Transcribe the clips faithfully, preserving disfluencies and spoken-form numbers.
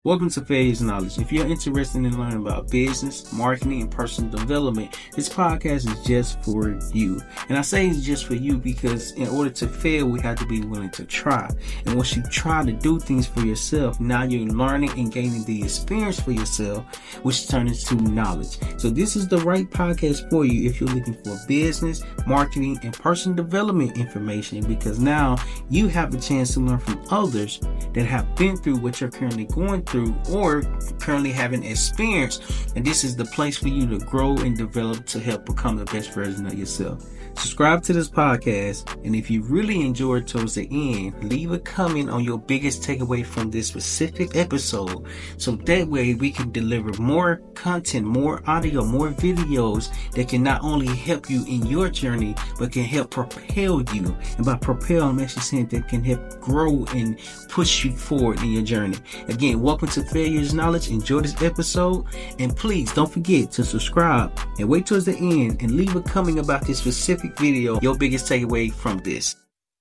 Welcome to Failures Knowledge. If you're interested in learning about business, marketing, and personal development, this podcast is just for you. And I say it's just for you because in order to fail, we have to be willing to try. And once you try to do things for yourself, now you're learning and gaining the experience for yourself, which turns into knowledge. So this is the right podcast for you if you're looking for business, marketing, and personal development information, because now you have the chance to learn from others that have been through what you're currently going through or currently having experience, and this is the place for you to grow and develop to help become the best version of yourself. Subscribe to this podcast, and if you really enjoyed towards the end, leave a comment on your biggest takeaway from this specific episode, so that way we can deliver more content, more audio, more videos that can not only help you in your journey, but can help propel you. And by propel, I'm actually saying that can help grow and push you forward in your journey. Again, welcome to Failures Knowledge. Enjoy this episode, and please don't forget to subscribe and wait towards the end and leave a comment about this specific video, your biggest takeaway from this.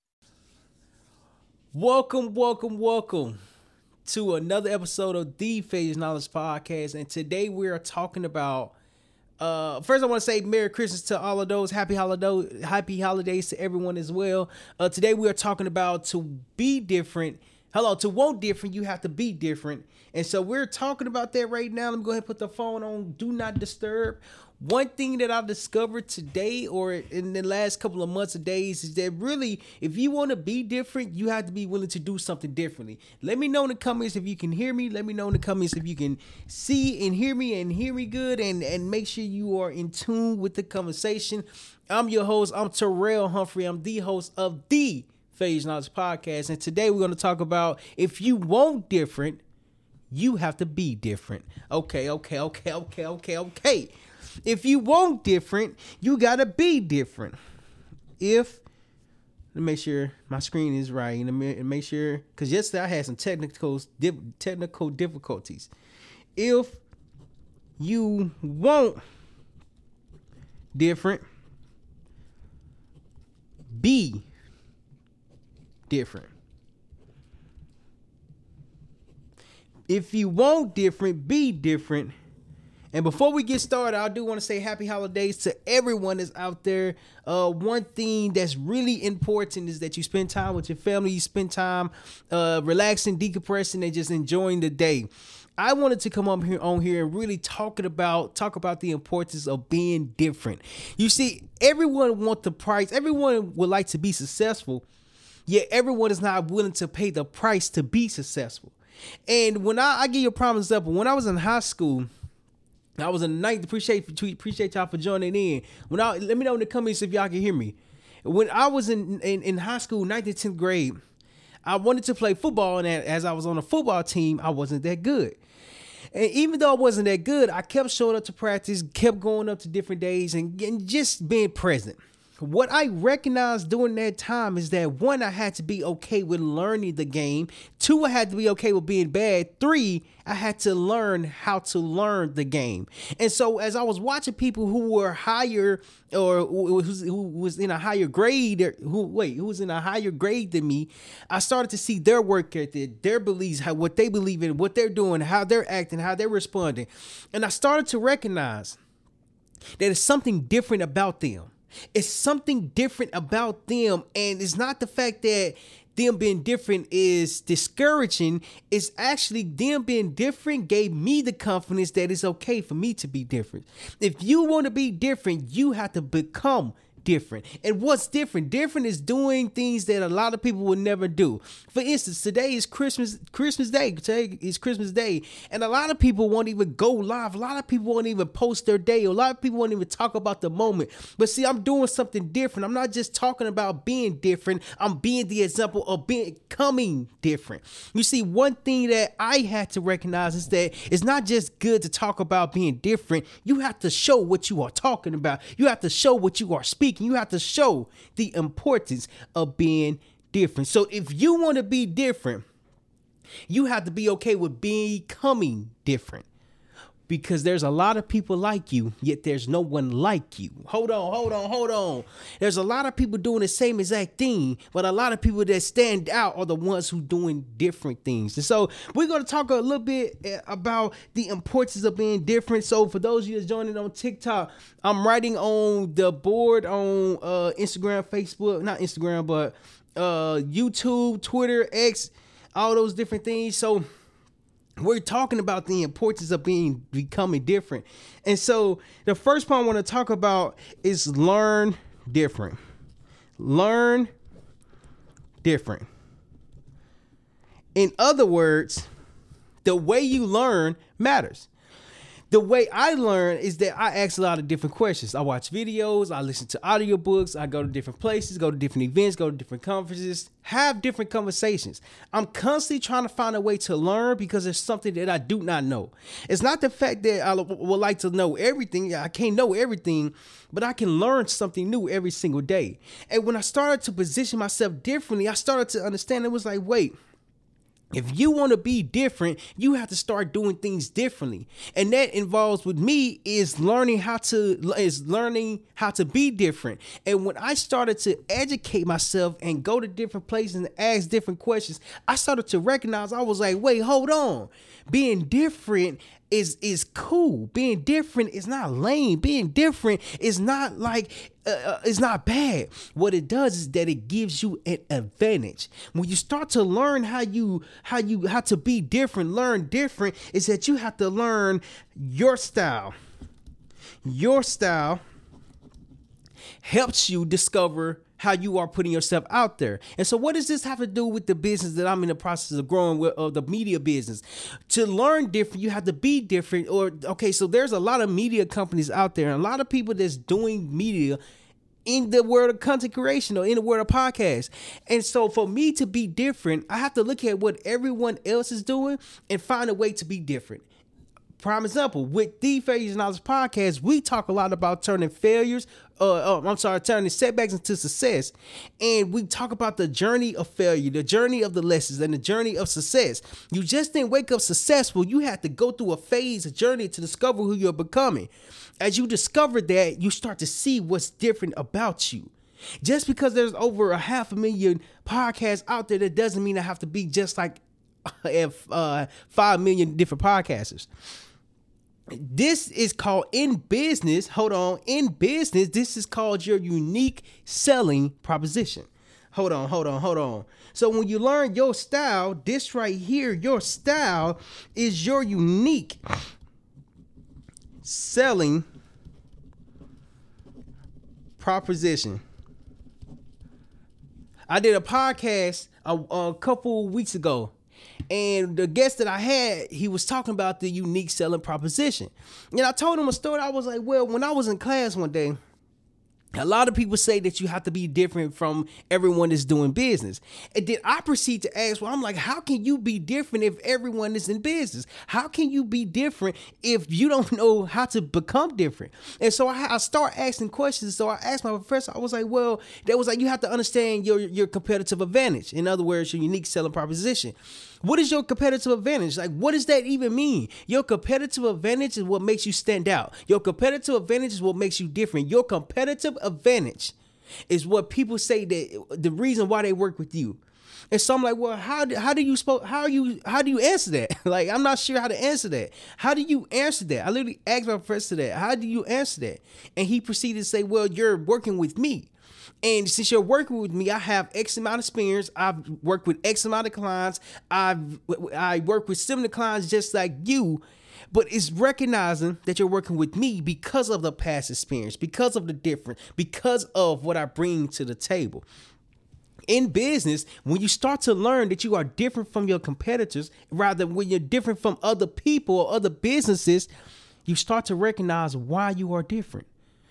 Welcome, welcome, welcome to another episode of the Failures Knowledge Podcast. And today we are talking about, uh, first I want to say Merry Christmas to all of those. Happy holiday, happy holidays to everyone as well. Uh, today we are talking about to be different. Hello, to want different, you have to be different. And so we're talking about that right now. Let me go ahead and put the phone on Do Not Disturb. One thing that I discovered today or in the last couple of months or days is that really, if you want to be different, you have to be willing to do something differently. Let me know in the comments if you can hear me. Let me know in the comments if you can see and hear me and hear me good, and, and make sure you are in tune with the conversation. I'm your host. I'm Terrell Humphrey. I'm the host of the Failures Knowledge Podcast. And today we're going to talk about if you want different, you have to be different. Okay, okay, okay, okay, okay, okay. If you want different, you got to be different. If, let me make sure my screen is right and make sure, because yesterday I had some technical, technical difficulties. If you want different, be different. If you want different, be different. And before we get started, I do want to say happy holidays to everyone that's out there. Uh, one thing that's really important is that you spend time with your family. You spend time uh, relaxing, decompressing, and just enjoying the day. I wanted to come up here on here and really talking about talk about the importance of being different. You see, everyone wants the price. Everyone would like to be successful, yet everyone is not willing to pay the price to be successful. And when I, I give you a prime example, when I was in high school, I was in the ninth. Appreciate appreciate y'all for joining in. When I let me know in the comments if y'all can hear me. When I was in in, in high school, ninth and tenth grade, I wanted to play football, and as I was on a football team, I wasn't that good. And even though I wasn't that good, I kept showing up to practice, kept going up to different days, and, and just being present. What I recognized during that time is that, one, I had to be okay with learning the game. Two, I had to be okay with being bad. Three, I had to learn how to learn the game. And so as I was watching people who were higher or who, who was in a higher grade, who wait, who was in a higher grade than me, I started to see their work ethic, their beliefs, how what they believe in, what they're doing, how they're acting, how they're responding. And I started to recognize that there's something different about them. It's something different about them, and it's not the fact that them being different is discouraging. It's actually them being different gave me the confidence that it's okay for me to be different. If you want to be different, you have to become different. And what's different? Different is doing things that a lot of people would never do. For instance, today is Christmas Christmas Day. Today is Christmas Day. And a lot of people won't even go live. A lot of people won't even post their day. A lot of people won't even talk about the moment. But see, I'm doing something different. I'm not just talking about being different. I'm being the example of becoming different. You see, one thing that I had to recognize is that it's not just good to talk about being different. You have to show what you are talking about. You have to show what you are speaking. You have to show the importance of being different. So if you want to be different, you have to be okay with becoming different. because there's a lot of people like you, yet there's no one like you. Hold on, hold on, hold on. There's a lot of people doing the same exact thing, but a lot of people that stand out are the ones who doing different things. And so we're going to talk a little bit about the importance of being different. So for those of you that's joining on TikTok, I'm writing on the board on uh, Instagram, Facebook, not Instagram, but uh, YouTube, Twitter, X, all those different things. So we're talking about the importance of being becoming different. And so the first point I want to talk about is learn different. Learn different. In other words, the way you learn matters. The way I learn is that I ask a lot of different questions. I watch videos, I listen to audiobooks, I go to different places, go to different events, go to different conferences, have different conversations. I'm constantly trying to find a way to learn because there's something that I do not know. It's not the fact that I would like to know everything. I can't know everything, but I can learn something new every single day. And when I started to position myself differently, I started to understand it was like, wait, if you want to be different, you have to start doing things differently. And that involves with me is learning how to is learning how to be different. And when I started to educate myself and go to different places and ask different questions, I started to recognize I was like, wait, hold on. Being different is is cool. Being different is not lame. Being different is not like uh, it's not bad. What it does is that it gives you an advantage. When you start to learn how you how you how to be different, learn different, is that you have to learn your style. Your style helps you discover how you are putting yourself out there. And so what does this have to do with the business that I'm in the process of growing with, of the media business? To learn different, you have to be different. Or, okay, so there's a lot of media companies out there and a lot of people that's doing media in the world of content creation or in the world of podcasts. And so for me to be different, I have to look at what everyone else is doing and find a way to be different. Prime example, with the Failures and Knowledge podcast, we talk a lot about turning failures, uh, uh, I'm sorry, turning setbacks into success. And we talk about the journey of failure, the journey of the lessons, and the journey of success. You just didn't wake up successful. You had to go through a phase, a journey to discover who you're becoming. As you discover that, you start to see what's different about you. Just because there's over a half a million podcasts out there, that doesn't mean I have to be just like uh, five million different podcasters. This is called in business. Hold on. In business, this is called your unique selling proposition. Hold on, hold on, hold on. So when you learn your style, this right here, your style is your unique selling proposition. I did a podcast a, a couple weeks ago. And the guest that I had, he was talking about the unique selling proposition. And I told him a story. I was like, well, when I was in class one day, a lot of people say that you have to be different from everyone that's doing business. And then I proceed to ask, well, I'm like, how can you be different if everyone is in business? How can you be different if you don't know how to become different? And so I, I start asking questions. So I asked my professor, I was like, well, that was like, you have to understand your, your competitive advantage. In other words, your unique selling proposition. What is your competitive advantage? Like, what does that even mean? Your competitive advantage is what makes you stand out. Your competitive advantage is what makes you different. Your competitive advantage is what people say that the reason why they work with you. And so I'm like, well, how do, how do you spo- how you how do you answer that? Like, I'm not sure how to answer that. How do you answer that? I literally asked my professor that. How do you answer that? And he proceeded to say, well, you're working with me. And since you're working with me, I have X amount of experience. I've worked with X amount of clients. I've I work with similar clients just like you. But it's recognizing that you're working with me because of the past experience, because of the difference, because of what I bring to the table. In business, when you start to learn that you are different from your competitors, rather when you're different from other people or other businesses, you start to recognize why you are different.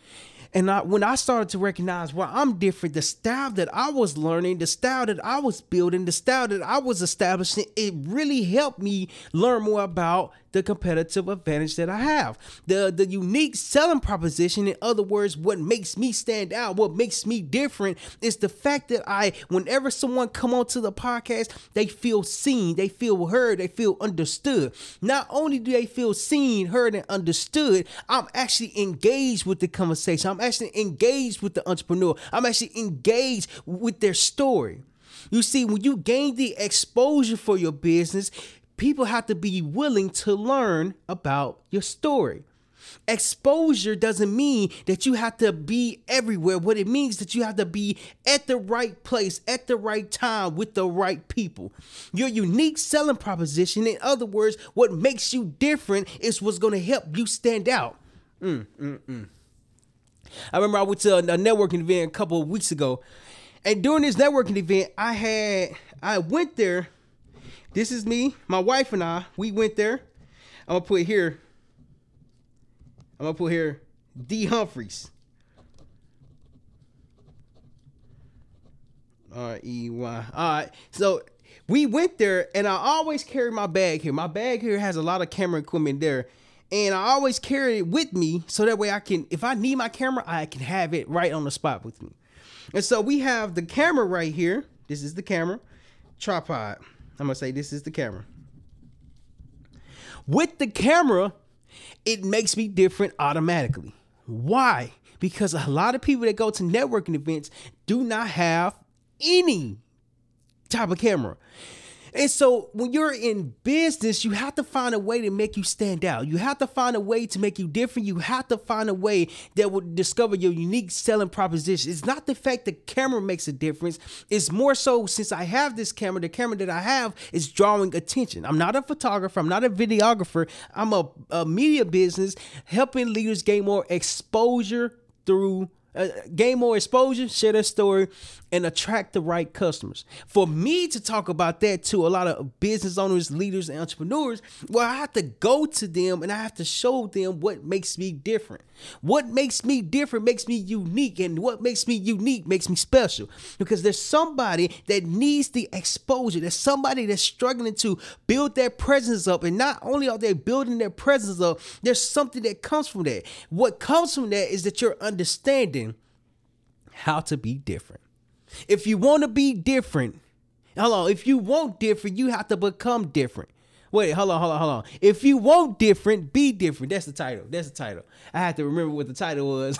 And I, when I started to recognize, well, I'm different, the style that I was learning, the style that I was building, the style that I was establishing, it really helped me learn more about the competitive advantage that I have. The, the unique selling proposition, in other words, what makes me stand out, what makes me different is the fact that I, whenever someone come onto the podcast, they feel seen, they feel heard, they feel understood. Not only do they feel seen, heard, and understood, I'm actually engaged with the conversation. I'm actually engaged with the entrepreneur. I'm actually engaged with their story. You see, when you gain the exposure for your business, people have to be willing to learn about your story. Exposure doesn't mean that you have to be everywhere. What it means is that you have to be at the right place, at the right time, with the right people. Your unique selling proposition, in other words, what makes you different is what's going to help you stand out. Mm, mm, mm. I remember I went to a, a networking event a couple of weeks ago, and during this networking event, I had, I went there. This is me, my wife and I, we went there. I'm going to put here, I'm going to put here, D Humphreys. R E Y. All right. So we went there, and I always carry my bag here. My bag here has a lot of camera equipment there. And I always carry it with me so that way I can, if I need my camera, I can have it right on the spot with me. And so we have the camera right here. This is the camera. Tripod. I'm going to say this is the camera. With the camera, it makes me different automatically. Why? Because a lot of people that go to networking events do not have any type of camera. And so when you're in business, you have to find a way to make you stand out. You have to find a way to make you different. You have to find a way that will discover your unique selling proposition. It's not the fact the camera makes a difference. It's more so since I have this camera, the camera that I have is drawing attention. I'm not a photographer. I'm not a videographer. I'm a, a media business helping leaders gain more exposure through Uh, gain more exposure, share their story, and attract the right customers. For me to talk about that to a lot of business owners, leaders, and entrepreneurs, well, I have to go to them and I have to show them what makes me different. What makes me different makes me unique, and what makes me unique makes me special, because there's somebody that needs the exposure. There's somebody that's struggling to build their presence up, and not only are they building their presence up, there's something that comes from that. What comes from that is that you're understanding how to be different. If you want to be different, hold on. If you want different, you have to become different. Wait, hold on, hold on, hold on. If you want different, be different. That's the title. That's the title. I have to remember what the title was.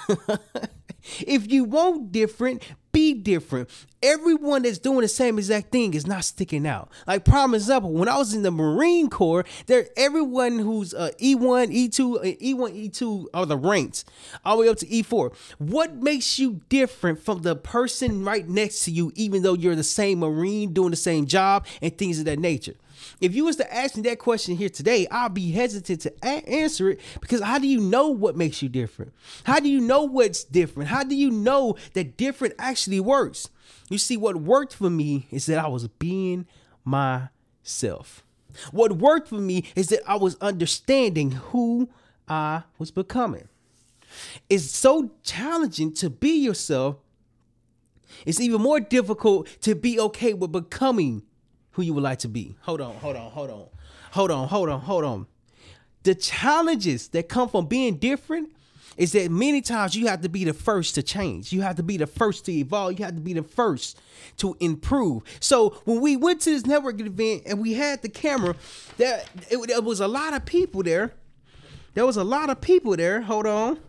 If you want different, be different. Everyone that's doing the same exact thing is not sticking out. Like, prime example, when I was in the Marine Corps, there everyone who's uh, E one, E two, uh, E one, E two are the ranks, all the way up to E four. What makes you different from the person right next to you, even though you're the same Marine doing the same job and things of that nature? If you was to ask me that question here today, I'll be hesitant to a- answer it, because how do you know what makes you different? How do you know what's different? How do you know that different actually works? You see, what worked for me is that I was being myself. What worked for me is that I was understanding who I was becoming. It's so challenging to be yourself. It's even more difficult to be okay with becoming who you would like to be. Hold on, hold on, hold on, hold on, hold on, hold on. The challenges that come from being different is that many times you have to be the first to change. You have to be the first to evolve. You have to be the first to improve. So when we went to this networking event and we had the camera, there, it, there was a lot of people there. There was a lot of people there. Hold on.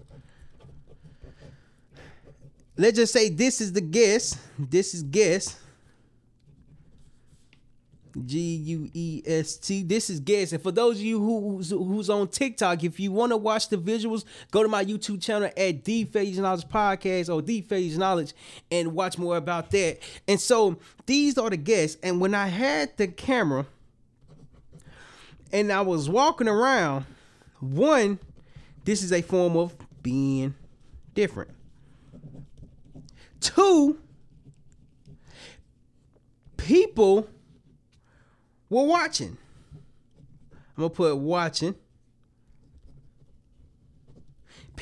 Let's just say this is the guest. This is guest. G U E S T. This is guest. And for those of you who's, who's on TikTok, if you want to watch the visuals, go to my YouTube channel at The Phase Knowledge Podcast or The Phase Knowledge and watch more about that. And so these are the guests. And when I had the camera and I was walking around, one, this is a form of being different. Two, people were watching. I'm going to put watching.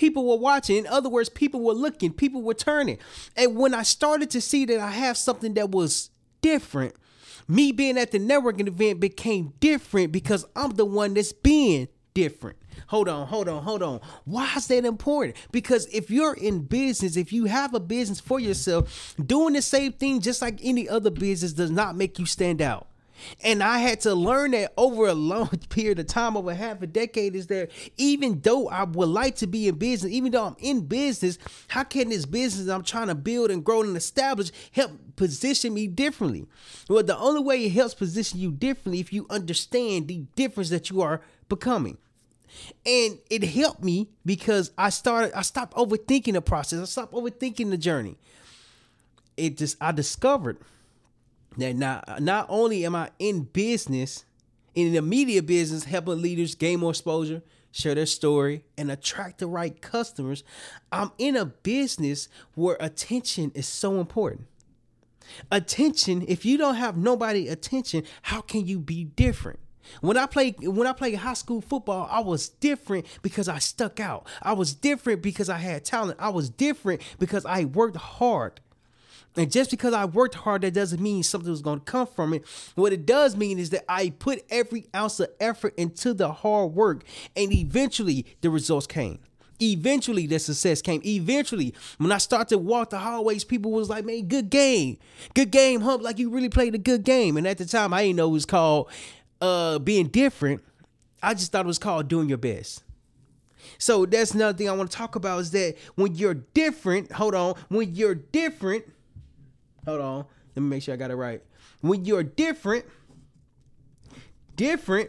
people were watching. In other words, people were looking, people were turning. And when I started to see that I have something that was different, me being at the networking event became different because I'm the one that's being different. Hold on, hold on, hold on. Why is that important? Because if you're in business, if you have a business for yourself, doing the same thing just like any other business does not make you stand out. And I had to learn that over a long period of time, over half a decade, is that even though I would like to be in business, even though I'm in business, how can this business I'm trying to build and grow and establish help position me differently? Well, the only way it helps position you differently if you understand the difference that you are becoming. And it helped me because I started, I stopped overthinking the process. I stopped overthinking the journey. It just, I discovered that not, not only am I in business, in the media business, helping leaders gain more exposure, share their story, and attract the right customers, I'm in a business where attention is so important. Attention, if you don't have nobody attention, how can you be different? When I played when I played high school football, I was different because I stuck out. I was different because I had talent. I was different because I worked hard. And just because I worked hard, that doesn't mean something was going to come from it. What it does mean is that I put every ounce of effort into the hard work, and eventually the results came. Eventually the success came. Eventually, when I started to walk the hallways, people was like, man, good game. Good game, Hump, like you really played a good game. And at the time, I didn't know it was called uh, being different. I just thought it was called doing your best. So that's another thing I want to talk about is that when you're different, hold on, when you're different, hold on, let me make sure I got it right. When you're different, different,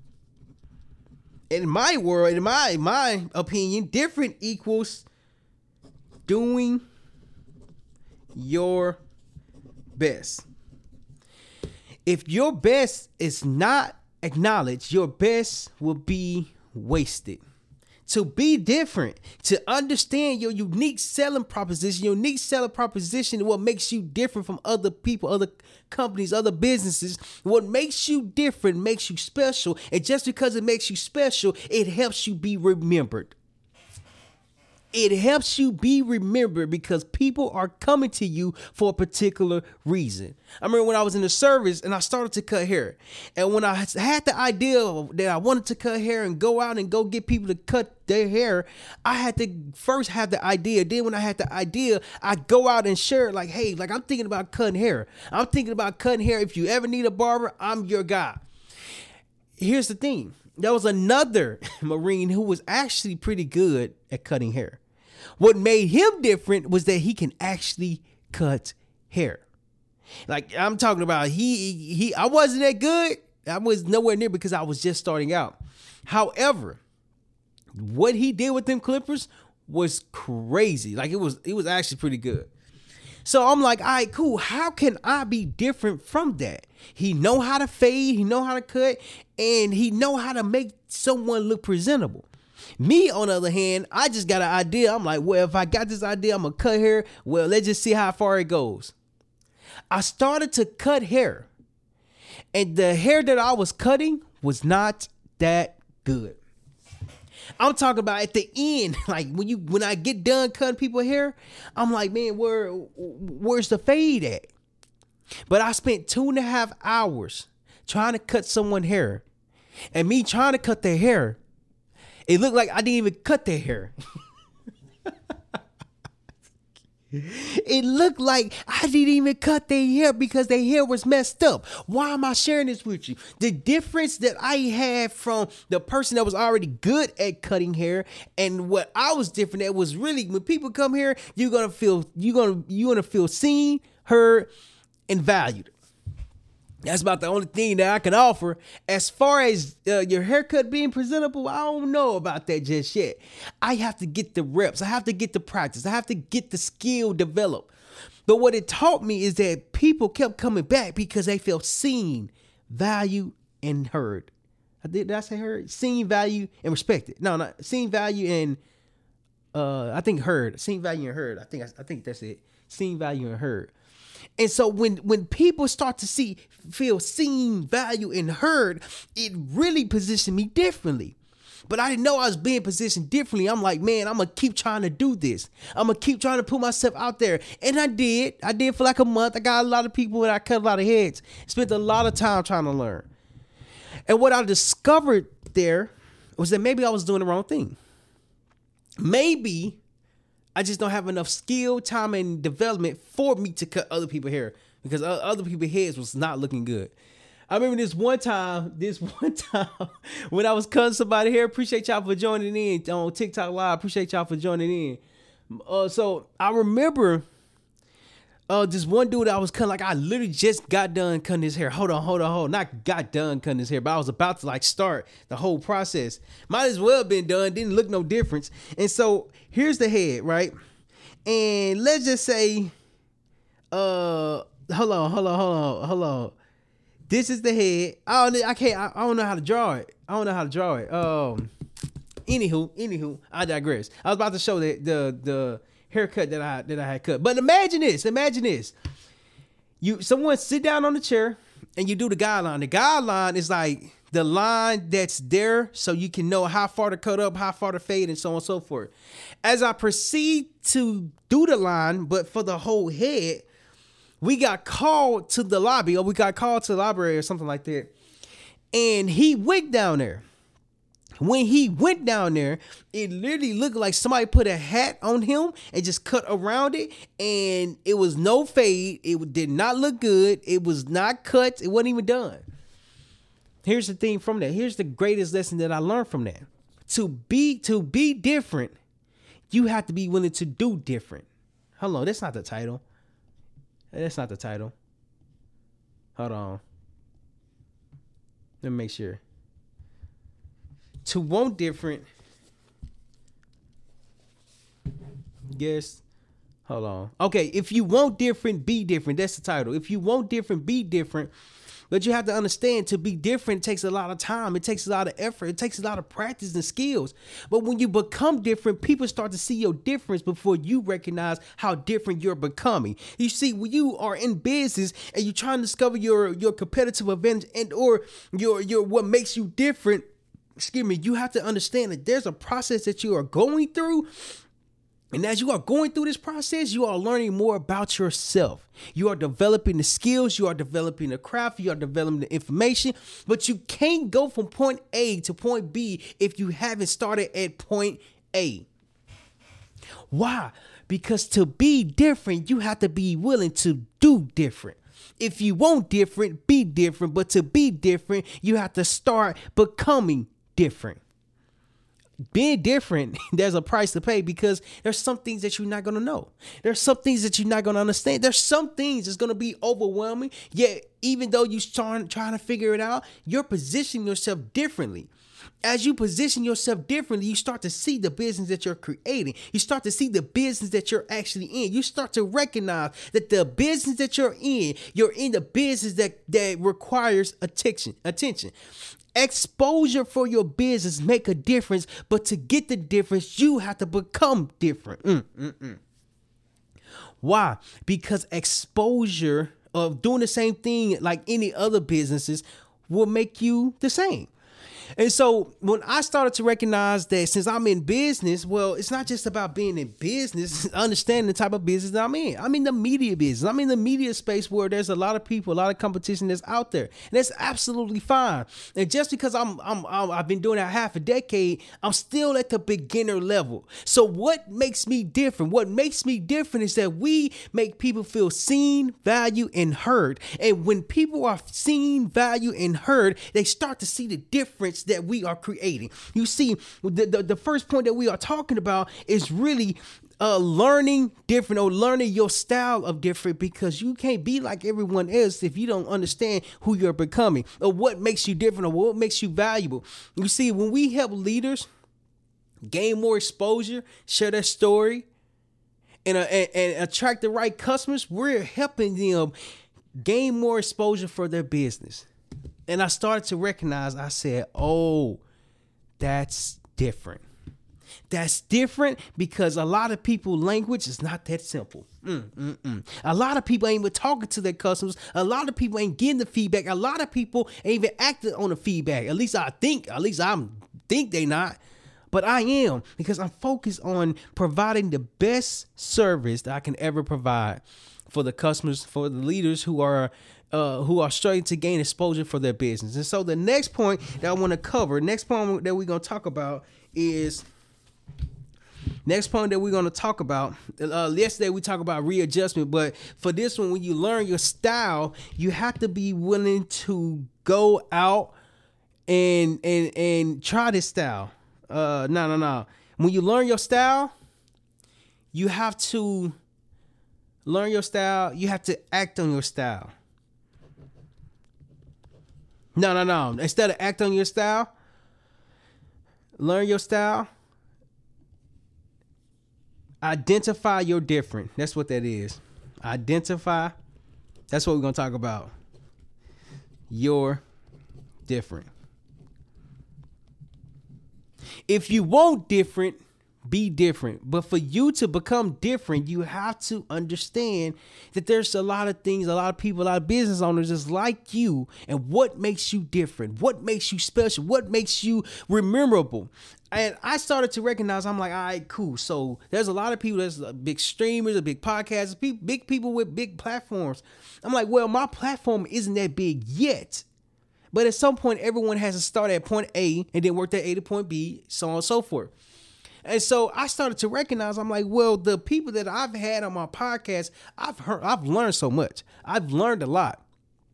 in my world, in my my opinion, different equals doing your best. If your best is not acknowledged, your best will be wasted. To be different, to understand your unique selling proposition, your unique selling proposition, what makes you different from other people, other companies, other businesses, what makes you different makes you special. And just because it makes you special, it helps you be remembered. It helps you be remembered because people are coming to you for a particular reason. I remember when I was in the service and I started to cut hair. And when I had the idea that I wanted to cut hair and go out and go get people to cut their hair, I had to first have the idea. Then when I had the idea, I go out and share it like, hey, like I'm thinking about cutting hair. I'm thinking about cutting hair. If you ever need a barber, I'm your guy. Here's the thing. There was another Marine who was actually pretty good at cutting hair. What made him different was that he can actually cut hair. Like I'm talking about he, he, I wasn't that good. I was nowhere near because I was just starting out. However, what he did with them clippers was crazy. Like it was, it was actually pretty good. So I'm like, all right, cool. How can I be different from that? He know how to fade, he know how to cut, and he know how to make someone look presentable. Me, on the other hand, I just got an idea. I'm like, well, if I got this idea, I'm going to cut hair. Well, let's just see how far it goes. I started to cut hair. And the hair that I was cutting was not that good. I'm talking about at the end, like when you when I get done cutting people's hair, I'm like, man, where where's the fade at? But I spent two and a half hours trying to cut someone's hair. And me trying to cut their hair, it looked like I didn't even cut their hair. It looked like I didn't even cut their hair because their hair was messed up. Why am I sharing this with you? The difference that I had from the person that was already good at cutting hair and what I was different at was really when people come here, you're gonna feel you're gonna you're gonna feel seen, heard, and valued. That's about the only thing that I can offer. As far as uh, your haircut being presentable, I don't know about that just yet. I have to get the reps. I have to get the practice. I have to get the skill developed. But what it taught me is that people kept coming back because they felt seen, valued, and heard. Did, did I say heard? Seen, valued, and respected. No, not seen, valued, and uh, I think heard. Seen, valued, and heard. I think I, I think that's it. Seen, valued, and heard. And so when, when people start to see, feel seen, valued, and heard, it really positioned me differently. But I didn't know I was being positioned differently. I'm like, man, I'm going to keep trying to do this. I'm going to keep trying to put myself out there. And I did. I did for like a month. I got a lot of people and I cut a lot of heads. Spent a lot of time trying to learn. And what I discovered there was that maybe I was doing the wrong thing. Maybe I just don't have enough skill, time, and development for me to cut other people's hair because other people's heads was not looking good. I remember this one time, this one time when I was cutting somebody's hair. Appreciate y'all for joining in on TikTok Live. Appreciate y'all for joining in. Uh, so I remember uh, this one dude I was cutting, like I literally just got done cutting his hair. Hold on, hold on, hold on. Not got done cutting his hair, but I was about to like start the whole process. Might as well have been done. Didn't look no difference. And so here's the head, right? And let's just say, uh, hold on, hold on, hold on, hold on. This is the head. I don't, I can't. I, I don't know how to draw it. I don't know how to draw it. Um. Anywho, anywho, I digress. I was about to show the the the haircut that I that I had cut. But imagine this. Imagine this. You someone sit down on the chair and you do the guideline. The guideline is like the line that's there so you can know how far to cut up, how far to fade, and so on and so forth. As I proceed to do the line, but for the whole head, we got called to the lobby, or we got called to the library or something like that. And he went down there. When he went down there, it literally looked like somebody put a hat on him and just cut around it. And it was no fade. It did not look good. It was not cut. It wasn't even done. Here's the thing from that. Here's the greatest lesson that I learned from that. To be, to be different, you have to be willing to do different. Hold on, that's not the title. That's not the title. Hold on. Let me make sure. To want different. Yes. Hold on. Okay, if you want different, be different. That's the title. If you want different, be different. But you have to understand, to be different takes a lot of time. It takes a lot of effort. It takes a lot of practice and skills. But when you become different, people start to see your difference before you recognize how different you're becoming. You see, when you are in business and you're trying to discover your, your competitive advantage and or your, your what makes you different, excuse me, you have to understand that there's a process that you are going through. And as you are going through this process, you are learning more about yourself. You are developing the skills, you are developing the craft, you are developing the information, but you can't go from point A to point B if you haven't started at point A. Why? Because to be different, you have to be willing to do different. If you want different, be different, but to be different, you have to start becoming different. Being different, there's a price to pay because there's some things that you're not going to know. There's some things that you're not going to understand. There's some things that's going to be overwhelming. Yet, even though you start trying to figure it out, you're positioning yourself differently. As you position yourself differently, you start to see the business that you're creating. You start to see the business that you're actually in. You start to recognize that the business that you're in, you're in the business that, that requires attention, attention. Exposure for your business make a difference, but to get the difference, you have to become different. Mm, mm, mm. Why? Because exposure of doing the same thing like any other businesses will make you the same. And so when I started to recognize that since I'm in business, well, it's not just about being in business, understanding the type of business that I'm in. I'm in the media business. I'm in the media space where there's a lot of people, a lot of competition that's out there. And that's absolutely fine. And just because I'm, I'm, I'm I've been doing it half a decade, I'm still at the beginner level. So what makes me different? What makes me different is that we make people feel seen, valued, and heard. And when people are seen, valued, and heard, they start to see the difference that we are creating. You see, the, the, the first point that we are talking about is really uh, learning different or learning your style of different, because you can't be like everyone else if you don't understand who you're becoming or what makes you different or what makes you valuable. You see, when we help leaders gain more exposure, share their story, and, uh, and, and attract the right customers, we're helping them gain more exposure for their business. And I started to recognize, I said, oh, that's different. That's different because a lot of people language is not that simple. Mm, mm, mm. A lot of people ain't even talking to their customers. A lot of people ain't getting the feedback. A lot of people ain't even acting on the feedback. At least I think, at least I'm think they not, but I am, because I'm focused on providing the best service that I can ever provide for the customers, for the leaders who are uh, who are struggling to gain exposure for their business. And so the next point that I want to cover, next point that we're going to talk about is, next point that we're going to talk about, uh, yesterday we talked about readjustment, but for this one, when you learn your style, you have to be willing to go out and and and try this style. Uh, no, no, no. When you learn your style, you have to learn your style. You have to act on your style. No, no, no. Instead of act on your style, learn your style. Identify your different. That's what that is. Identify. That's what we're going to talk about. You're different. If you want different, be different. But for you to become different, you have to understand that there's a lot of things, a lot of people, a lot of business owners just like you. And what makes you different? What makes you special? What makes you memorable? And I started to recognize, I'm like, all right, cool. So there's a lot of people, there's big streamers, big podcasters, big people with big platforms. I'm like, well, my platform isn't that big yet. But at some point, everyone has to start at point A and then work that A to point B, so on and so forth. And so I started to recognize, I'm like, well, the people that I've had on my podcast, I've heard, I've learned so much. I've learned a lot.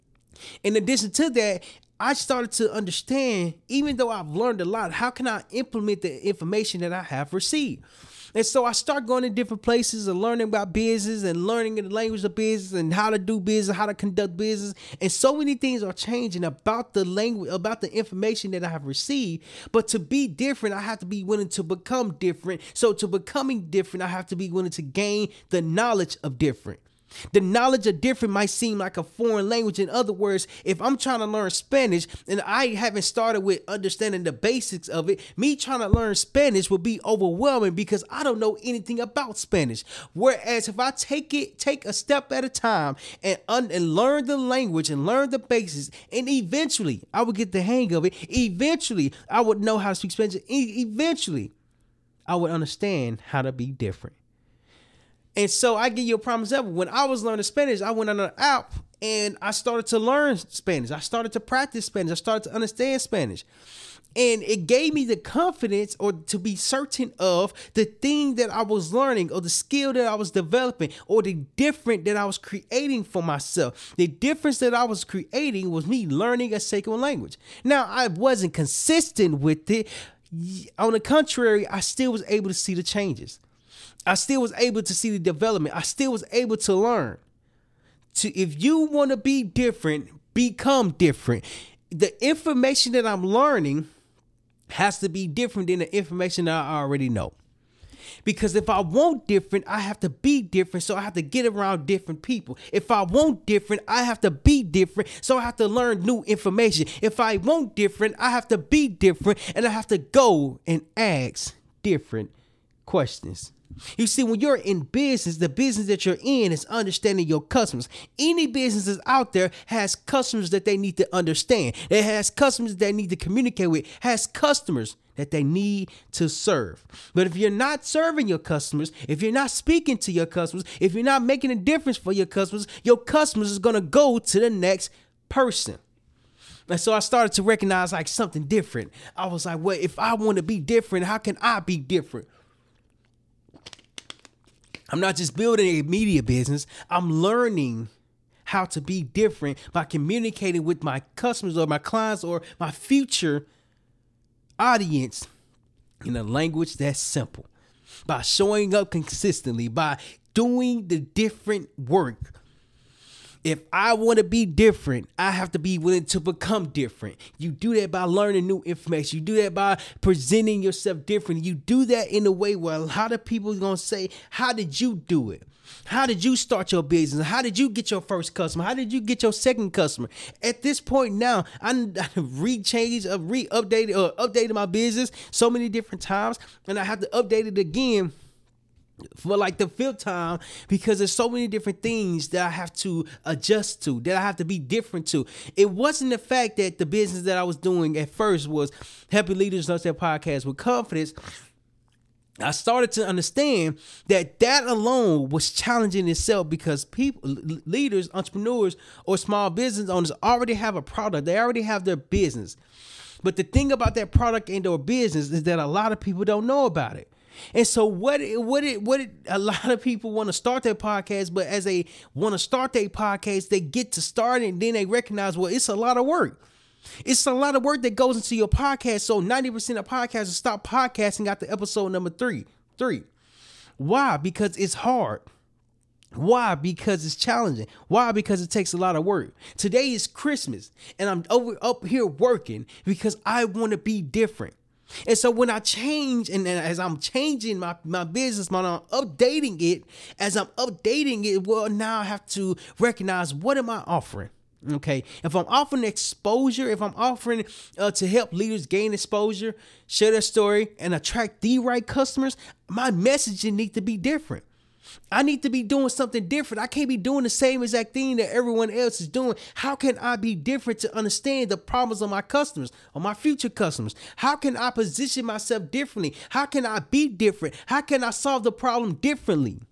In addition to that, I started to understand, even though I've learned a lot, how can I implement the information that I have received? And so I start going to different places and learning about business and learning the language of business and how to do business, how to conduct business. And so many things are changing about the language, about the information that I have received. But to be different, I have to be willing to become different. So to becoming different, I have to be willing to gain the knowledge of different. The knowledge of different might seem like a foreign language. In other words, if I'm trying to learn Spanish and I haven't started with understanding the basics of it, me trying to learn Spanish would be overwhelming because I don't know anything about Spanish. Whereas if I take it, take a step at a time and, un- and learn the language and learn the basics, and eventually I would get the hang of it. Eventually I would know how to speak Spanish. E- eventually I would understand how to be different. And so I give you a prime example. When I was learning Spanish, I went on an app and I started to learn Spanish. I started to practice Spanish. I started to understand Spanish. And it gave me the confidence or to be certain of the thing that I was learning or the skill that I was developing or the different that I was creating for myself. The difference that I was creating was me learning a second language. Now, I wasn't consistent with it. On the contrary, I still was able to see the changes. I still was able to see the development. I still was able to learn. To if you want to be different, become different. The information that I'm learning has to be different than the information that I already know. Because if I want different, I have to be different. So I have to get around different people. If I want different, I have to be different. So I have to learn new information. If I want different, I have to be different. And I have to go and ask different questions. You see, when you're in business, the business that you're in is understanding your customers. Any businesses out there has customers that they need to understand. It has customers that they need to communicate with, has customers that they need to serve. But if you're not serving your customers, if you're not speaking to your customers, if you're not making a difference for your customers, your customers is going to go to the next person. And so I started to recognize like something different. I was like, well, if I want to be different, how can I be different? I'm not just building a media business. I'm learning how to be different by communicating with my customers or my clients or my future audience in a language that's simple. By showing up consistently, by doing the different work. If I want to be different, I have to be willing to become different. You do that by learning new information. You do that by presenting yourself different. You do that in a way where a lot of people are going to say, how did you do it? How did you start your business? How did you get your first customer? How did you get your second customer? At this point now, I re-changed, uh, re-updated, or uh, updated my business so many different times, and I have to update it again for like the fifth time, because there's so many different things that I have to adjust to, that I have to be different to. It wasn't the fact that the business that I was doing at first was helping leaders launch their podcast with confidence. I started to understand that that alone was challenging itself, because people, leaders, entrepreneurs, or small business owners already have a product. They already have their business. But the thing about that product and or business is that a lot of people don't know about it. And so what it, what it, what it, a lot of people want to start their podcast, but as they want to start their podcast, they get to start it and then they recognize, well, it's a lot of work. It's a lot of work that goes into your podcast. So ninety percent of podcasters stop podcasting after episode number three. Three. Why? Because it's hard. Why? Because it's challenging. Why? Because it takes a lot of work. Today is Christmas and I'm over up here working because I want to be different. And so when I change, and, and as I'm changing my, my business model, I'm updating it, as I'm updating it, well, now I have to recognize, what am I offering? Okay, if I'm offering exposure, if I'm offering uh, to help leaders gain exposure, share their story, and attract the right customers, my messaging needs to be different. I need to be doing something different. I can't be doing the same exact thing that everyone else is doing. How can I be different to understand the problems of my customers, or my future customers? How can I position myself differently? How can I be different? How can I solve the problem differently?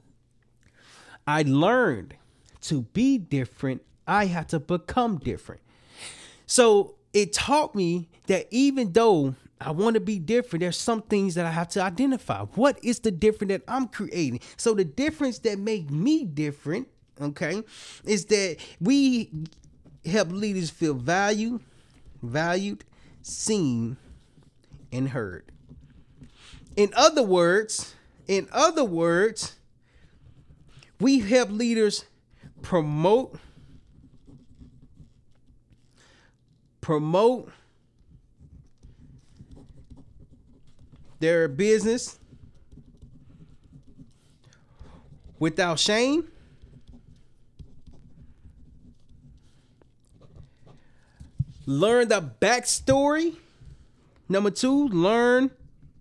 I learned to be different, I have to become different. So it taught me that even though I want to be different, there's some things that I have to identify. What is the different that I'm creating? So the difference that make me different, okay, is that we help leaders feel valued, valued, seen, and heard. In other words, in other words, we help leaders promote promote their business without shame, learn the backstory. Number two, learn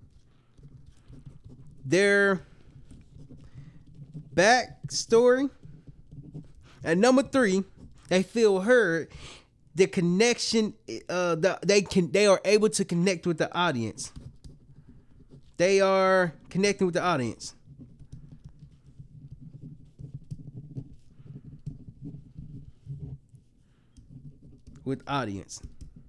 their backstory. And number three, they feel heard. The connection, uh, the, they can, they are able to connect with the audience. They are connecting with the audience. With audience.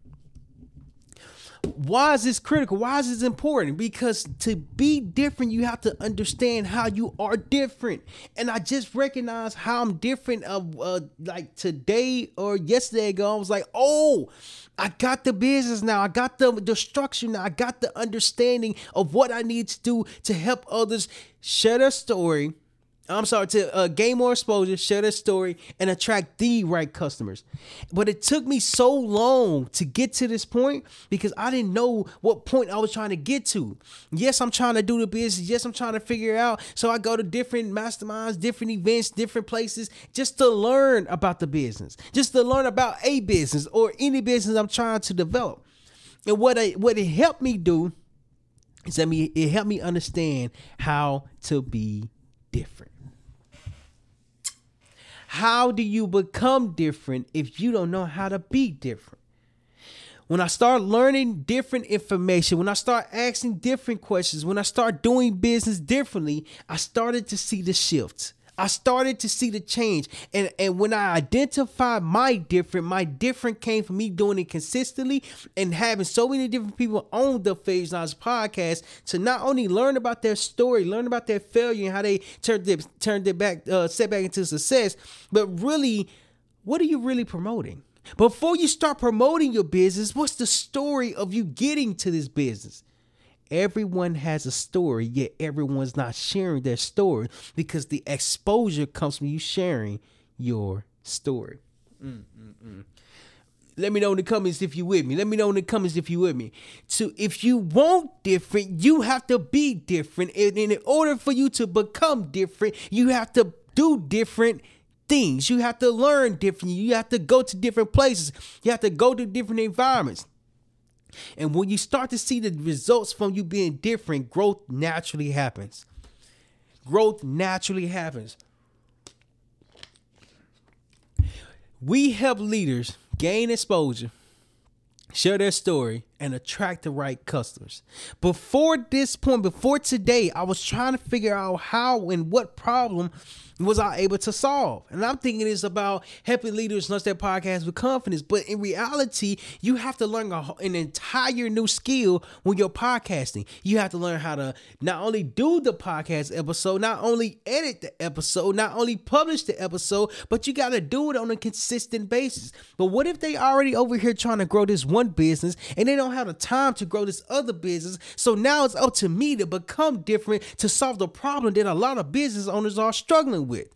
Why is this critical? Why is this important? Because to be different, you have to understand how you are different. And I just recognized how I'm different of uh, like today or yesterday ago. I was like, oh, I got the business now. I got the, the structure now. I got the understanding of what I need to do to help others share their story. I'm sorry, to uh, gain more exposure, share their story, and attract the right customers. But it took me so long to get to this point because I didn't know what point I was trying to get to. Yes, I'm trying to do the business. Yes, I'm trying to figure it out. So I go to different masterminds, different events, different places just to learn about the business, just to learn about a business or any business I'm trying to develop. And what I, what it helped me do is that me, it helped me understand how to be different. How do you become different if you don't know how to be different? When I start learning different information, when I start asking different questions, when I start doing business differently, I started to see the shifts. I started to see the change. And, and when I identified my different, my different came from me doing it consistently and having so many different people on the Phase Knowledge podcast to not only learn about their story, learn about their failure and how they turned their, turned their back, uh, setback into success, but really, what are you really promoting? Before you start promoting your business, what's the story of you getting to this business? Everyone has a story, yet everyone's not sharing their story because the exposure comes from you sharing your story. Mm-mm-mm. Let me know in the comments if you with me. Let me know in the comments if you with me. So if you want different, you have to be different. And in order for you to become different, you have to do different things. You have to learn differently. You have to go to different places. You have to go to different environments. And when you start to see the results from you being different, growth naturally happens. growth naturally happens. We help leaders gain exposure, share their story, and attract the right customers. Before this point, before today, I was trying to figure out how and what problem was I able to solve. And I'm thinking it's about helping leaders launch their podcast with confidence. But in reality, you have to learn a, an entire new skill when you're podcasting. You have to learn how to not only do the podcast episode, not only edit the episode, not only publish the episode, but you got to do it on a consistent basis. But what if they already over here trying to grow this one business and they don't have the time to grow this other business? So now it's up to me to become different to solve the problem that a lot of business owners are struggling with.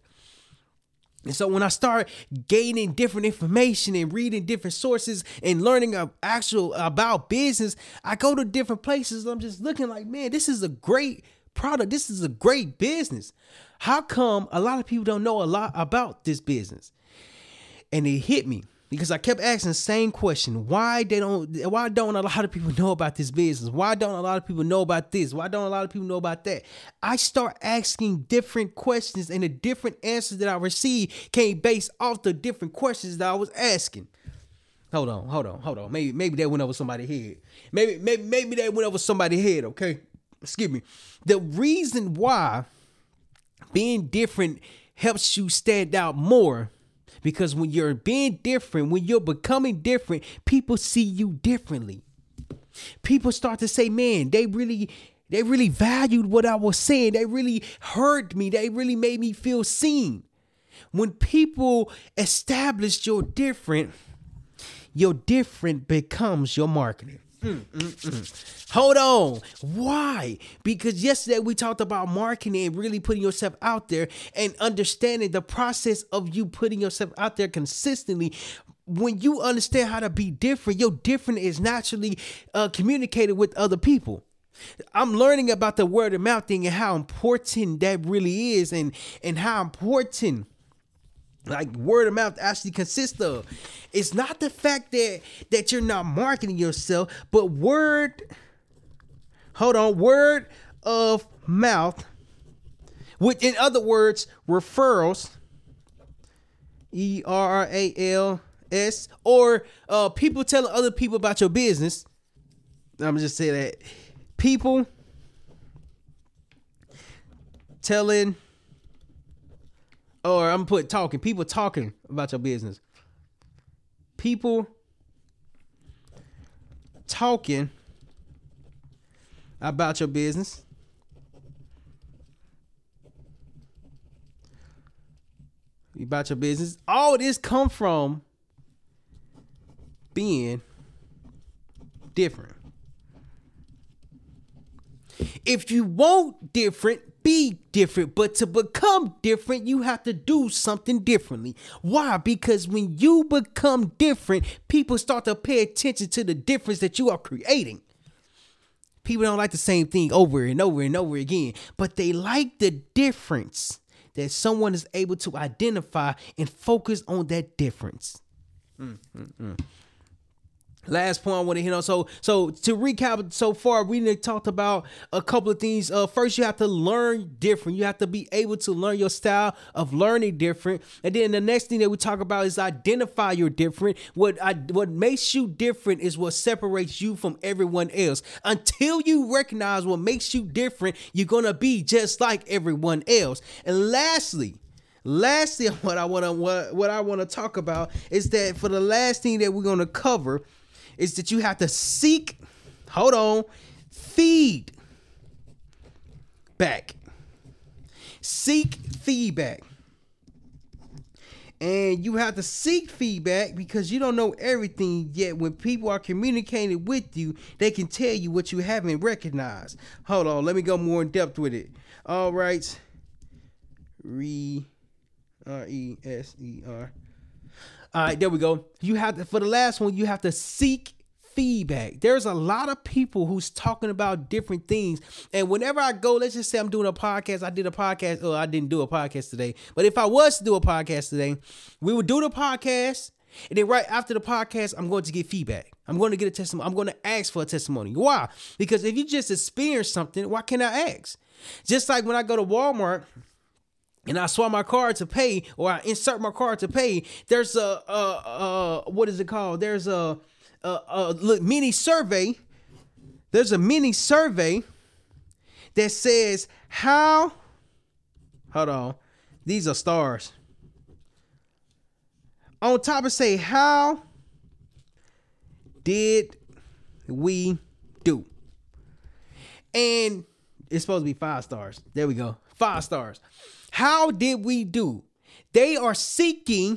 And so when I start gaining different information and reading different sources and learning of actual about business, I go to different places. I'm just looking like, man, this is a great product. This is a great business. How come a lot of people don't know a lot about this business? And it hit me because I kept asking the same question. Why they don't, why don't a lot of people know about this business? Why don't a lot of people know about this? Why don't a lot of people know about that? I start asking different questions, and the different answers that I received came based off the different questions that I was asking. Hold on, hold on, hold on. Maybe, maybe that went over somebody's head. Maybe, maybe, maybe that went over somebody's head. Okay, excuse me. The reason why being different helps you stand out more, because when you're being different, when you're becoming different, people see you differently. People start to say, man, they really, they really valued what I was saying. They really heard me. They really made me feel seen. When people establish you're different, your different becomes your marketing. Mm, mm, mm. Hold on. Why? Because yesterday we talked about marketing and really putting yourself out there and understanding the process of you putting yourself out there consistently. When you understand how to be different, your different is naturally uh, communicated with other people. I'm learning about the word of mouth thing and how important that really is, and, and how important like word of mouth actually consists of. It's not the fact that that you're not marketing yourself, but word, hold on, word of mouth, which in other words, referrals, E R A L S, or uh, people telling other people about your business. I'm just saying that people telling, or I'm putting talking, people talking about your business. People talking about your business. About your business. All this come from being different. If you want different, be different. But to become different, you have to do something differently. Why? Because when you become different, people start to pay attention to the difference that you are creating. People don't like the same thing over and over and over again, but they like the difference that someone is able to identify and focus on that difference. Mm, mm, mm. Last point I want to hit on. So, so to recap, so far we talked about a couple of things. Uh, first, you have to learn different. You have to be able to learn your style of learning different. And then the next thing that we talk about is identify your different. What I, what makes you different is what separates you from everyone else. Until you recognize what makes you different, you're gonna be just like everyone else. And lastly. Lastly, what I want to what, what I want to talk about is that for the last thing that we're going to cover is that you have to seek, hold on, feed back. Seek feedback. And you have to seek feedback because you don't know everything yet. When people are communicating with you, they can tell you what you haven't recognized. Hold on, let me go more in depth with it. All right. Re R E S E R. All right, there we go. You have to, for the last one, you have to seek feedback. There's a lot of people who's talking about different things. And whenever I go, let's just say I'm doing a podcast. I did a podcast. Oh, I didn't do a podcast today. But if I was to do a podcast today, we would do the podcast. And then right after the podcast, I'm going to get feedback. I'm going to get a testimony. I'm going to ask for a testimony. Why? Because if you just experience something, why can't I ask? Just like when I go to Walmart and I swipe my card to pay, or I insert my card to pay, there's a, a, a what is it called? There's a, a, a mini survey. There's a mini survey that says how, hold on, these are stars. On top of say, how did we do? And it's supposed to be five stars. There we go. Five stars. How did we do? They are seeking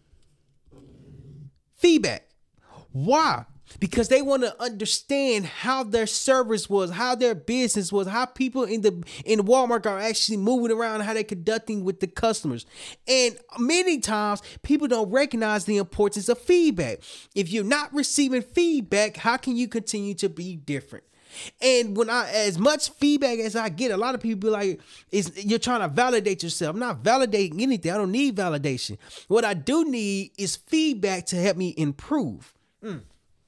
feedback. Why? Because they want to understand how their service was, how their business was, how people in the in Walmart are actually moving around, how they're conducting with the customers. And many times people don't recognize the importance of feedback. If you're not receiving feedback, how can you continue to be different? And when I, as much feedback as I get, a lot of people be like, "Is you're trying to validate yourself?" I'm not validating anything. I don't need validation. What I do need is feedback to help me improve. Mm.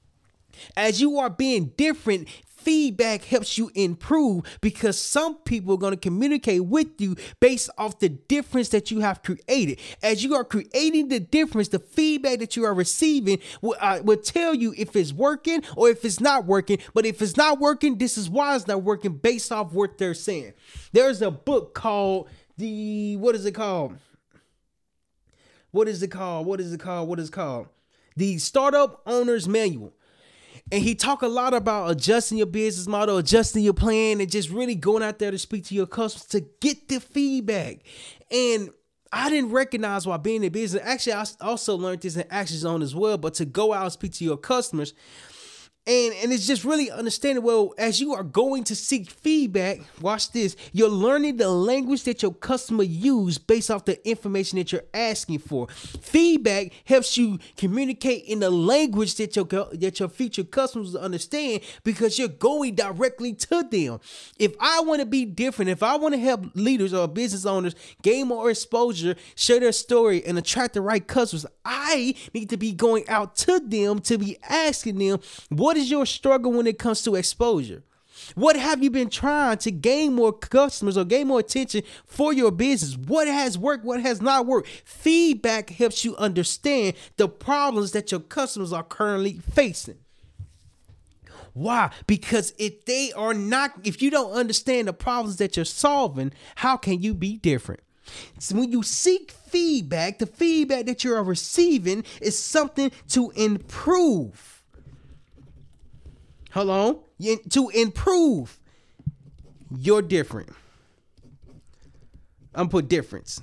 As you are being different, feedback helps you improve, because some people are going to communicate with you based off the difference that you have created. As you are creating the difference, the feedback that you are receiving will, uh, will tell you if it's working or if it's not working. But if it's not working, this is why it's not working, based off what they're saying. There's a book called the, what is it called? What is it called? What is it called? What is it called? The Startup Owner's Manual. And he talk a lot about adjusting your business model, adjusting your plan, and just really going out there to speak to your customers to get the feedback. And I didn't recognize while being in business. Actually, I also learned this in Action Zone as well, but to go out and speak to your customers. And, and it's just really understanding, well, as you are going to seek feedback, watch this, you're learning the language that your customer use based off the information that you're asking for. Feedback helps you communicate in the language that your, that your future customers understand, because you're going directly to them. If I want to be different, if I want to help leaders or business owners gain more exposure, share their story, and attract the right customers, I need to be going out to them to be asking them, what is your struggle when it comes to exposure? What have you been trying to gain more customers or gain more attention for your business? What has worked? What has not worked? Feedback helps you understand the problems that your customers are currently facing. Why? Because if they are not, if you don't understand the problems that you're solving, how can you be different? So when you seek feedback, the feedback that you're receiving is something to improve. Hold on. To improve, you're different. I'm put difference.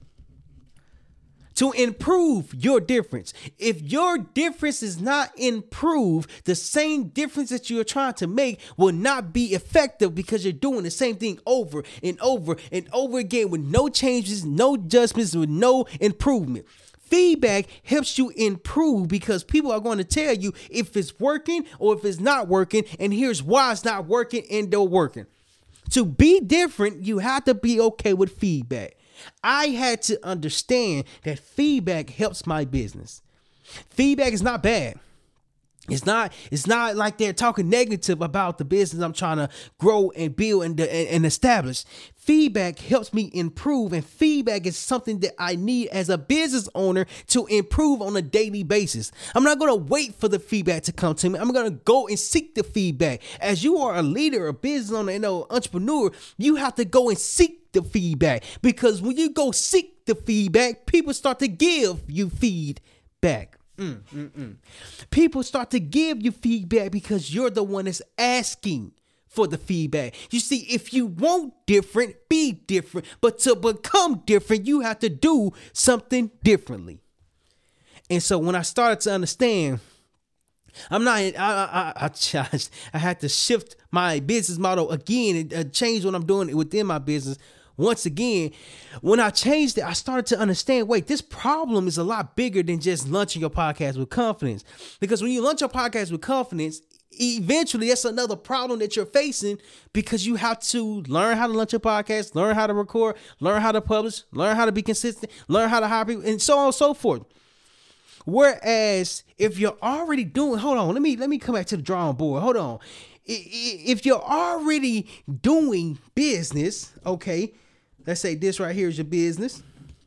To improve your difference. If your difference is not improved, the same difference that you're trying to make will not be effective, because you're doing the same thing over and over and over again with no changes, no adjustments, with no improvement. Feedback helps you improve, because people are going to tell you if it's working or if it's not working, and here's why it's not working and they're working. To be different, you have to be okay with feedback. I had to understand that feedback helps my business. Feedback is not bad. It's not, it's not like they're talking negative about the business I'm trying to grow and build and, and, and establish. Feedback helps me improve, and feedback is something that I need as a business owner to improve on a daily basis. I'm not going to wait for the feedback to come to me. I'm going to go and seek the feedback. As you are a leader, a business owner, and an entrepreneur, you have to go and seek the feedback, because when you go seek the feedback, people start to give you feedback. Mm, mm, mm. People start to give you feedback because you're the one that's asking for the feedback. You see, if you want different, be different. But to become different, you have to do something differently. And so when I started to understand, I'm not, I, I, I, I, I had to shift my business model again and uh, change what I'm doing within my business. Once again, when I changed it, I started to understand, wait, this problem is a lot bigger than just launching your podcast with confidence. Because when you launch your podcast with confidence, eventually that's another problem that you're facing, because you have to learn how to launch your podcast, learn how to record, learn how to publish, learn how to be consistent, learn how to hire people, and so on and so forth. Whereas if you're already doing, hold on, let me let me come back to the drawing board. Hold on. If you're already doing business, okay, let's say this right here is your business.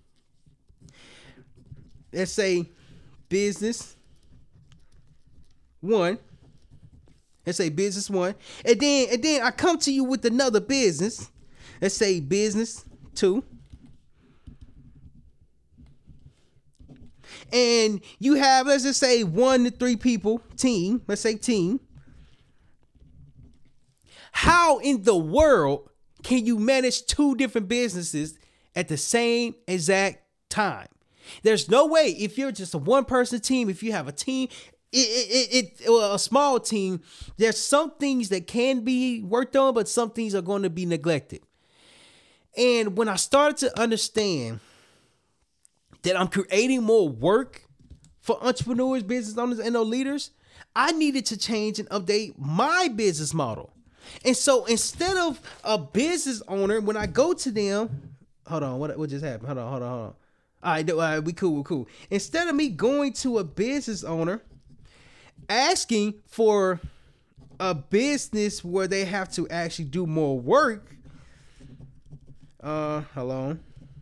Let's say business one. Let's say business one. And then and then I come to you with another business. Let's say business two. And you have, let's just say, one to three people, team. Let's say team. How in the world can you manage two different businesses at the same exact time? There's no way. If you're just a one-person team, if you have a team, it, it, it, well, a small team, there's some things that can be worked on, but some things are going to be neglected. And when I started to understand that I'm creating more work for entrepreneurs, business owners, and those leaders, I needed to change and update my business model. And so instead of a business owner, when I go to them, hold on, what, what just happened? Hold on, hold on, hold on. All right, all right, we cool, we cool. Instead of me going to a business owner, asking for a business where they have to actually do more work, uh, hold on.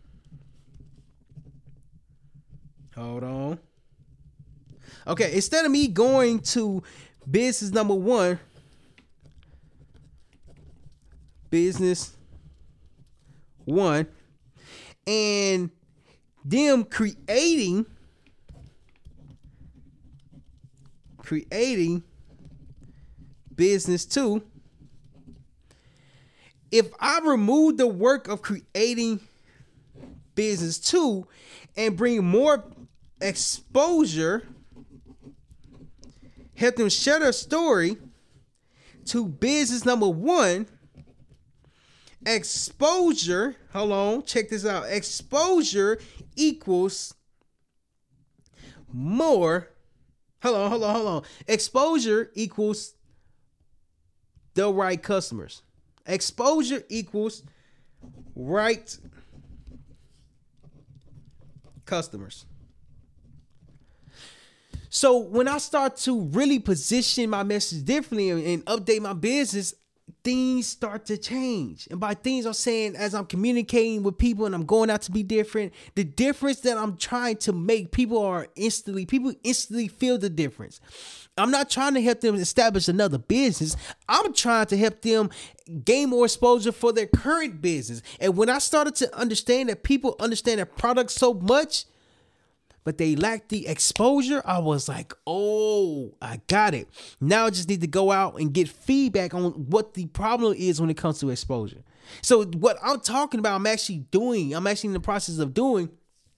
Hold on. Okay, instead of me going to business number one, business one, and them creating, creating business two, if I remove the work of creating business two and bring more exposure, help them share their story to business number one, exposure, hold on, check this out. Exposure equals more, hold on, hold on, hold on. Exposure equals the right customers. Exposure equals right customers. So when I start to really position my message differently and, and update my business, things start to change. And by things I'm saying, as I'm communicating with people and I'm going out to be different, the difference that I'm trying to make, people are instantly, people instantly feel the difference. I'm not trying to help them establish another business. I'm trying to help them gain more exposure for their current business. And when I started to understand that people understand their product so much, but they lack the exposure, I was like, oh, I got it. Now I just need to go out and get feedback on what the problem is when it comes to exposure. So what I'm talking about, I'm actually doing, I'm actually in the process of doing.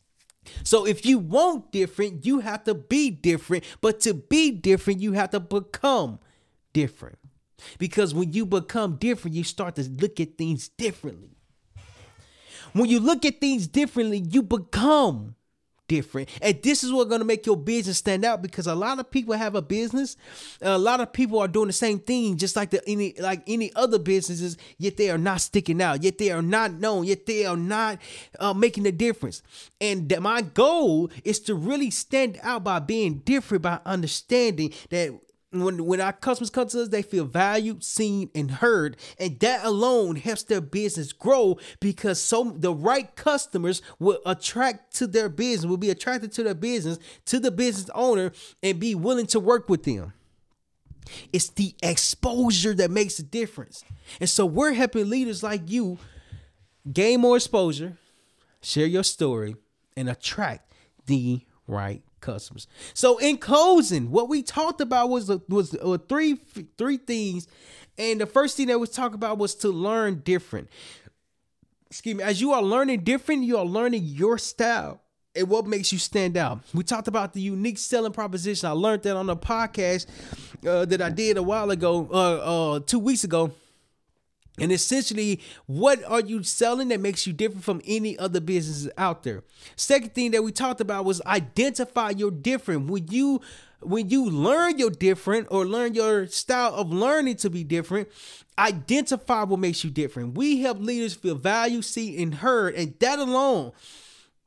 So if you want different, you have to be different. But to be different, you have to become different. Because when you become different, you start to look at things differently. When you look at things differently, you become different. And this is what's going to make your business stand out, because a lot of people have a business. A lot of people are doing the same thing, just like the any like any other businesses, yet they are not sticking out, yet they are not known, yet they are not uh, making a difference. And that my goal is to really stand out by being different, by understanding that When when our customers come to us, they feel valued, seen, and heard. And that alone helps their business grow, because so the right customers will attract to their business, will be attracted to their business, to the business owner, and be willing to work with them. It's the exposure that makes a difference. And so we're helping leaders like you gain more exposure, share your story, and attract the right customers. So in closing, what we talked about was was uh, three three things, and the first thing that we talked about was to learn different. Excuse me. As you are learning different, you are learning your style and what makes you stand out. We talked about the unique selling proposition. I learned that on the podcast uh, that I did a while ago, uh, uh, two weeks ago. And essentially, what are you selling that makes you different from any other businesses out there? Second thing that we talked about was identify your different. When you when you learn your different, or learn your style of learning to be different, identify what makes you different. We help leaders feel valued, seen, and heard, and that alone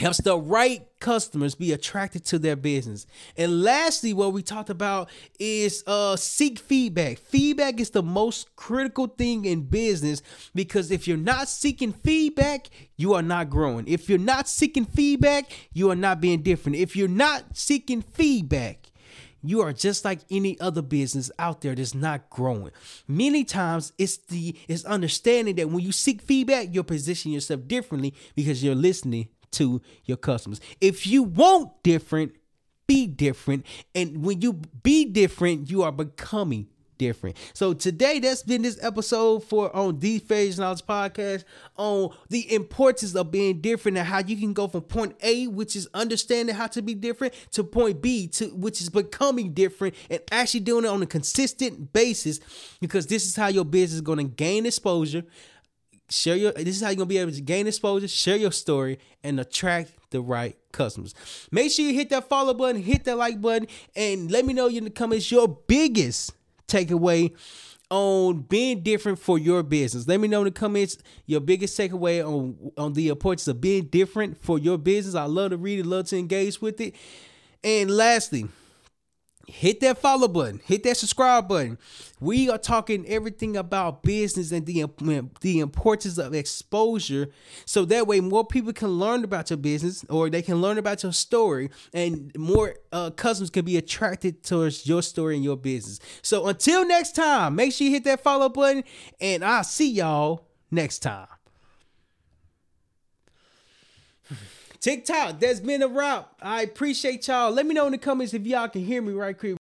helps the right customers be attracted to their business. And lastly, what we talked about is uh seek feedback. Feedback is the most critical thing in business, because if you're not seeking feedback, you are not growing. If you're not seeking feedback, you are not being different. If you're not seeking feedback, you are just like any other business out there that's not growing. Many times it's the it's understanding that when you seek feedback, you're positioning yourself differently because you're listening to your customers. If you want different, be different. And when you be different, you are becoming different. So today, that's been this episode for on the Phase Knowledge Podcast on the importance of being different and how you can go from point A, which is understanding how to be different, to point B, to which is becoming different and actually doing it on a consistent basis, because this is how your business is going to gain exposure. Share your. This is how you're gonna be able to gain exposure, share your story, and attract the right customers. Make sure you hit that follow button, hit that like button, and let me know in the comments your biggest takeaway on being different for your business. Let me know in the comments your biggest takeaway on on the importance of being different for your business. I love to read it, love to engage with it. And lastly, hit that follow button, hit that subscribe button. We are talking everything about business and the, the importance of exposure, so that way more people can learn about your business, or they can learn about your story, and more uh, customers can be attracted towards your story and your business. So until next time, make sure you hit that follow button, and I'll see y'all next time. TikTok, that's been a wrap. I appreciate y'all. Let me know in the comments if y'all can hear me right quick.